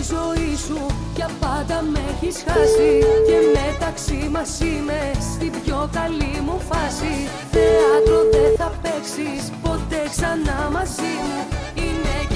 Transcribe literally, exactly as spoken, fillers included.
ζωή σου για πάντα με έχεις χάσει. Και μεταξύ μας είμαι στην πιο καλή μου φάση. Θέατρο δεν θα παίξεις ποτέ ξανά μαζί μου. Είναι